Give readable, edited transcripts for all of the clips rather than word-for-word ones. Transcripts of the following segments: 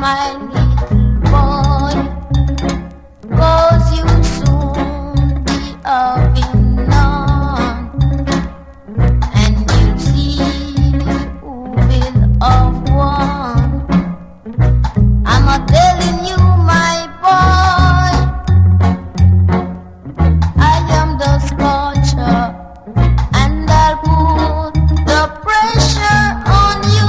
my little boy, 'cause you soon be having none, and you see who will have one. I'm a telling you, my boy, I am the scorcher, and I'll put the pressure on you.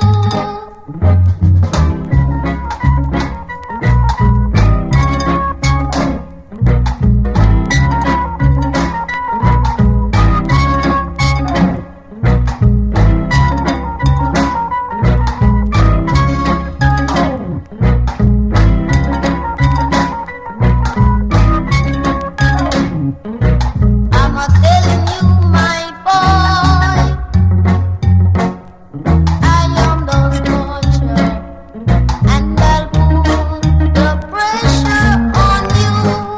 I'm a telling you, my boy, I am the scorcher, and I'll put the pressure on you.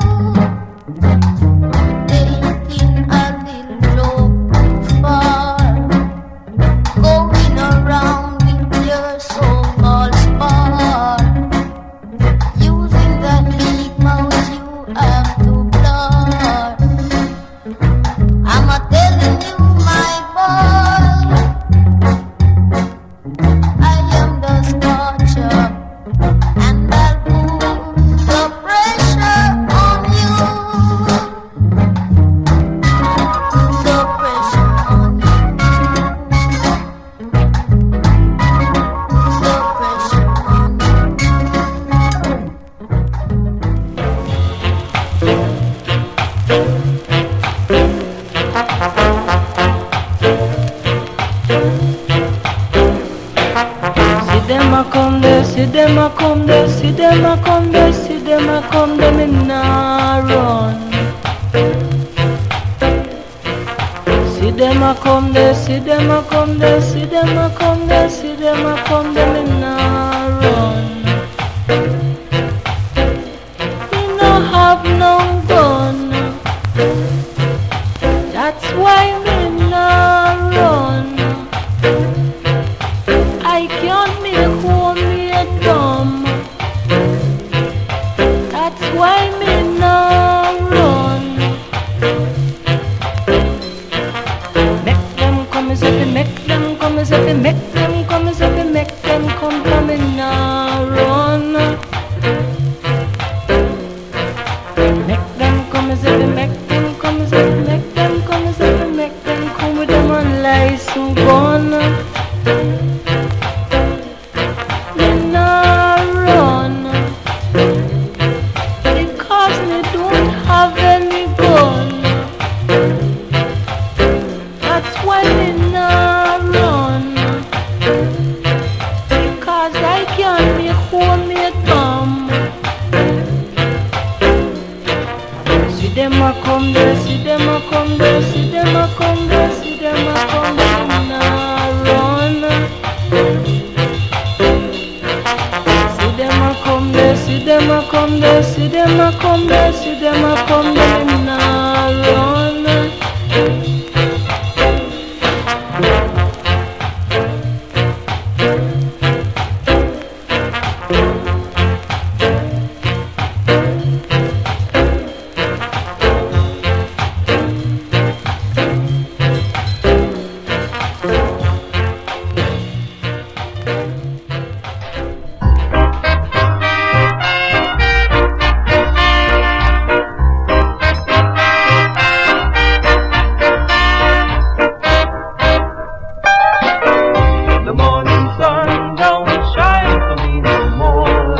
Taking a little joke too far, going around with your so-called spar, using that big mouth you have to blur. I'm a telling you, my boy, I am the scorcher, and I'll put the pressure on you. The pressure on you. The pressure on See them a come there, see them a come there, see them a come there, see them a come there, me nah run. See them a come there, see them a come there, see them a come there, see them a come there, me nah run. Me no have no gun, that's why me nah run. I can't make home me a dumb. That's why me now run. Make them come as if make them come as if make them come as if make them come from me now run. Make them come as if make them come as if make them come as if make them come with them unlicensed gun. Me nah run because me don't have any gun. That's why me nah run, because I can't make home me a dumb. See them a come there, see them a come there, see them a come there, see them a come there, me nah run. See them a come there, see them a come there, see them a come there, see them a come there, me nah run. The morning sun don't shine for me no more.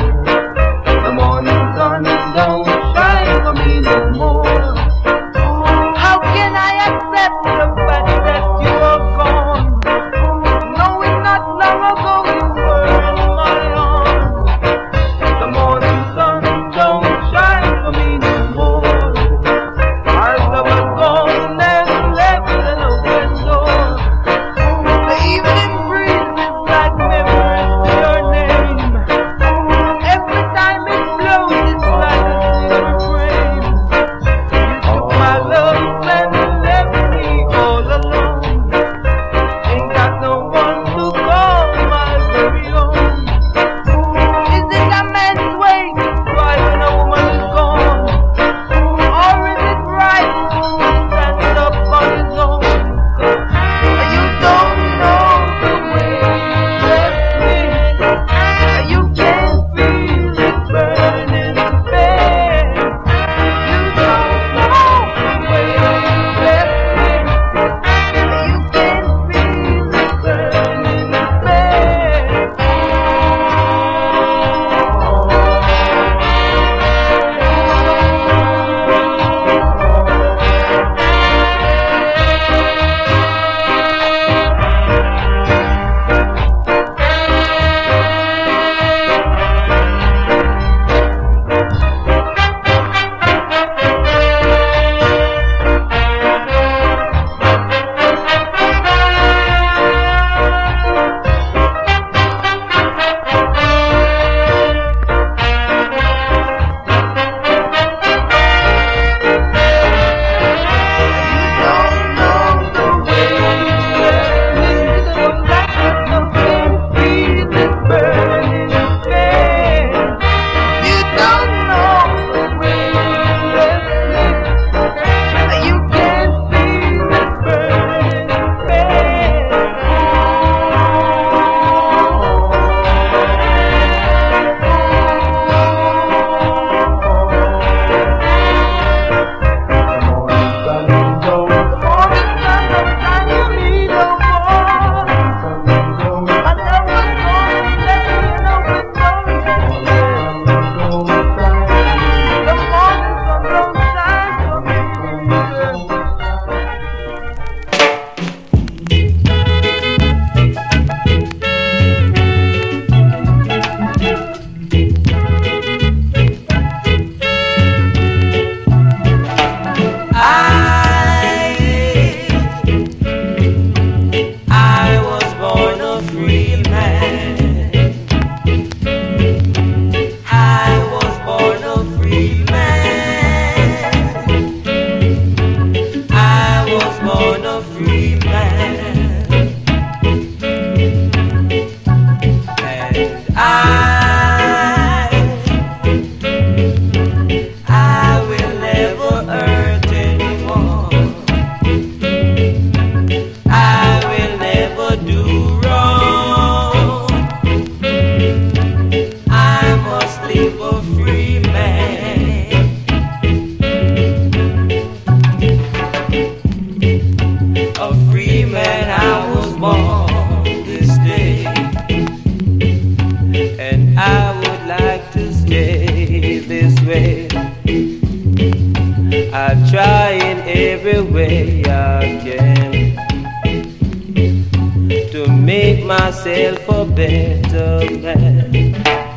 yourself a better man.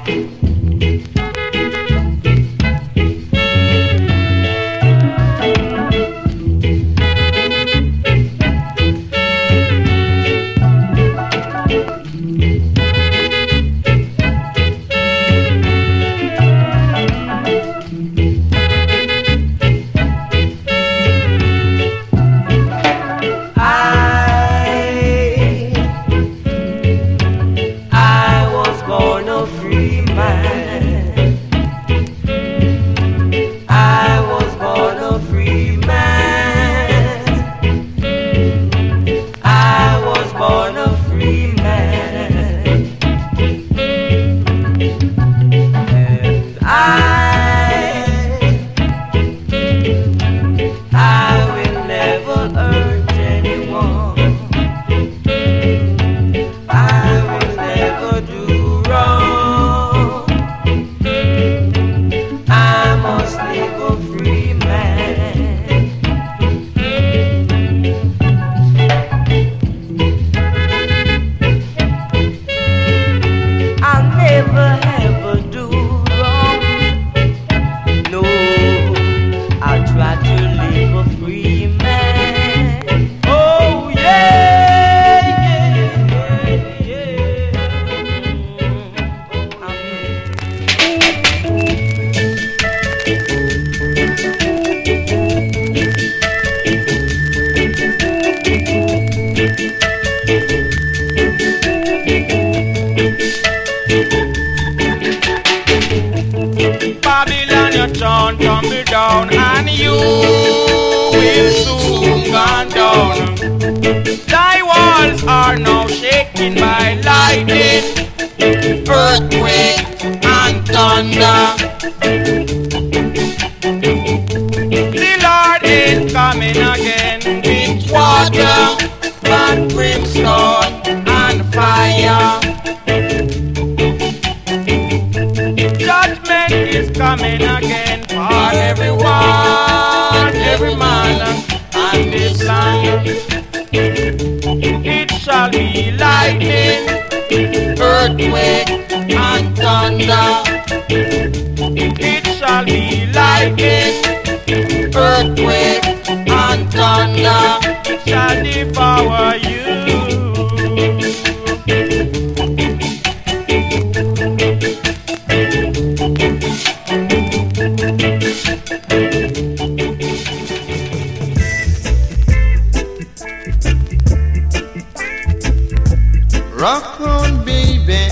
Rock on, baby.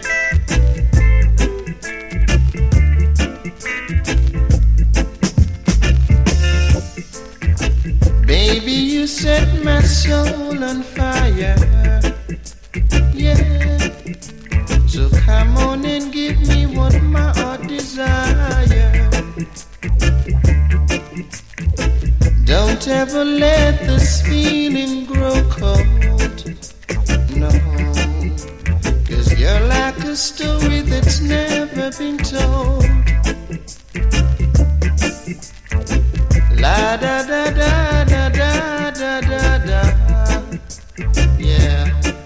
Baby, you set my soul on fire. Yeah. So come on and give me what my heart desire. Don't ever let this feeling grow cold. No. You're like a story that's never been told. La da da da da da da da da. Yeah.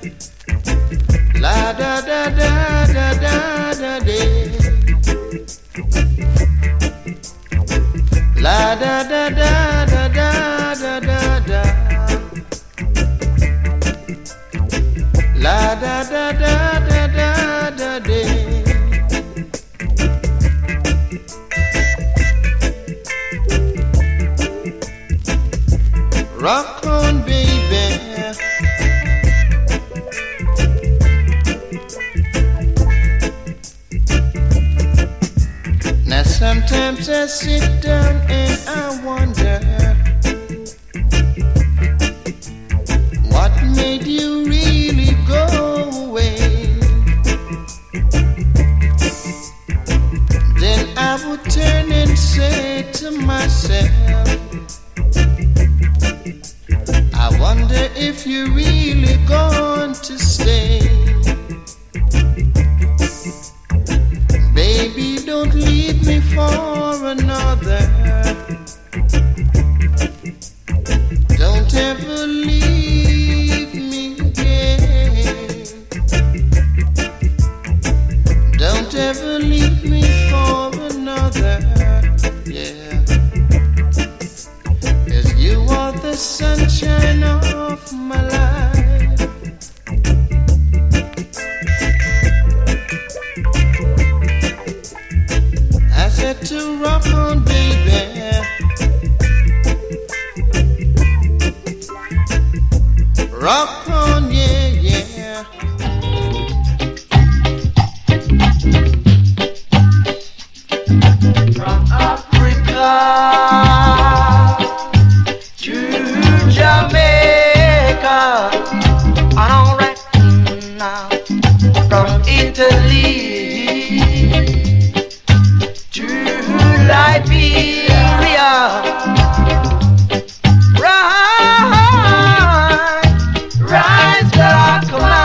La da da da da da da da. La da da da da da da da da. La da da da da da da da. Rock on, baby. Now sometimes I sit down and I wonder, what made you really go away? Then I would turn and say to myself, I wonder if you're really going to stay. Baby, don't leave me for another. Don't ever leave me again. leave me for another. Yeah, 'cause you are the sunshine of my life. I said to rock on, baby. Rock on, yeah, yeah. From Africa to Jamaica, and all right now. From Italy to Liberia, rise, black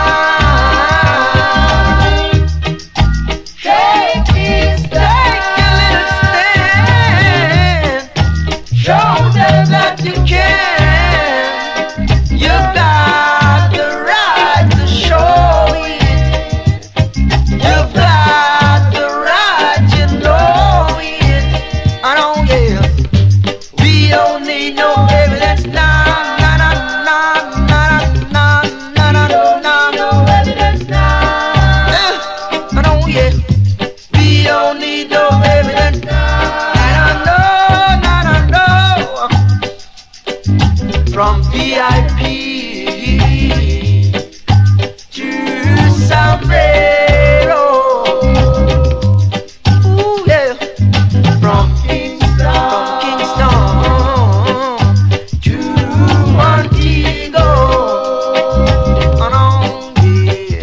man. Take a little stand. Show them that you can. You've got the right to show it. You've got the right, you know it. I don't care. We don't need no evidence now. No evidence now. I don't get. We don't need no evidence now. I know. From VIP to sombrero. Ooh, yeah. From Kingston to Montego. And on, yeah.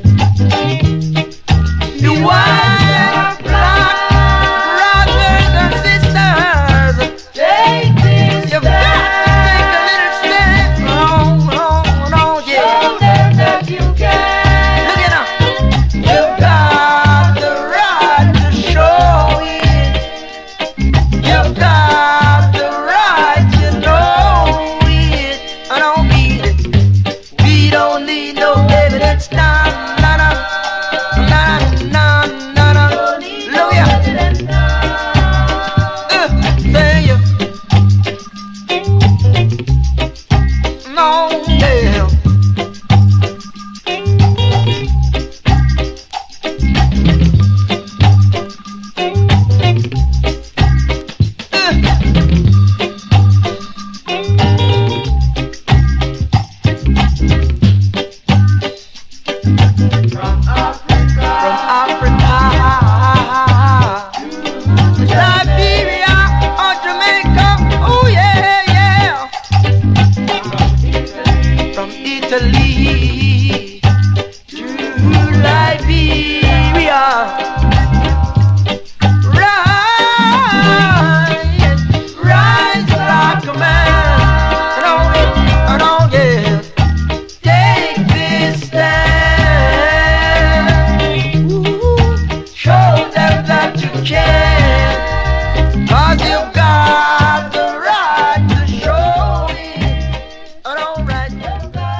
The white, black brothers and sisters, take this. You've got to take a little step. On, yeah. Show them that you can. Look it up. You've got the right to show it. You've got the right to know it. I don't need it. We don't need no evidence now. Look here. Say you. No, yeah. From Africa to Liberia or Jamaica, oh yeah. From Italy to Liberia, rise, black man. I don't get. Take this stand. Show them that you can. 'Cause you've got the right to show it. All right, you've got.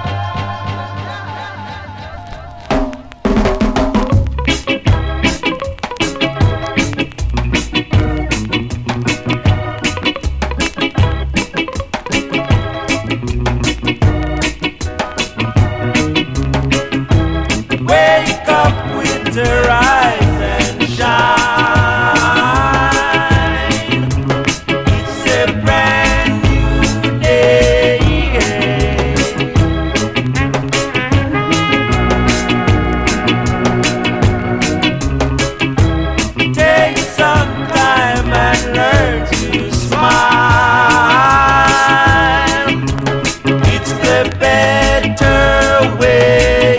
Wake up with the rise and shine. It's a brand new day. Take some time and learn to smile. It's the better way.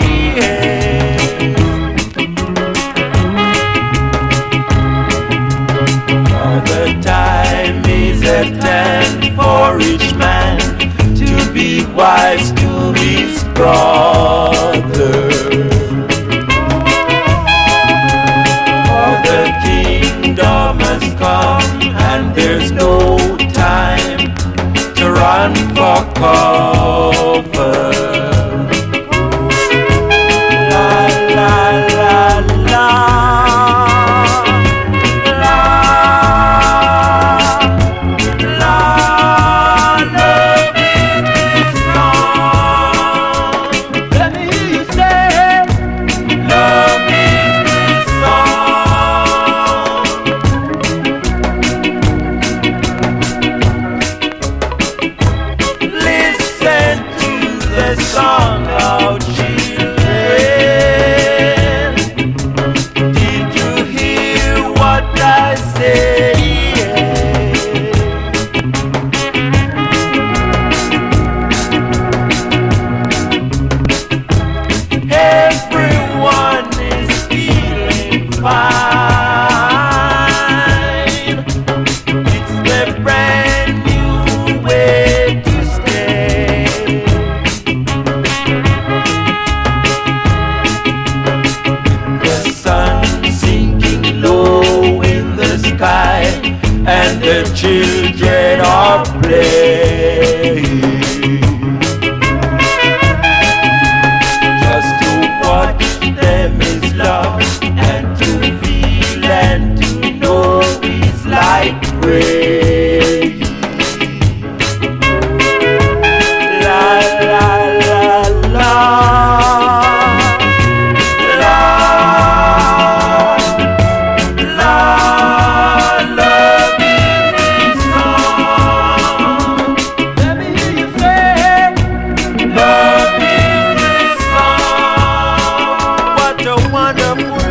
The time is at hand for each man to be wise to his brother. For the kingdom has come and there's no time to run for cover. La la la la. children are playing. Just to watch them is love, and to feel and to know is like praying. La la la la. Wonderful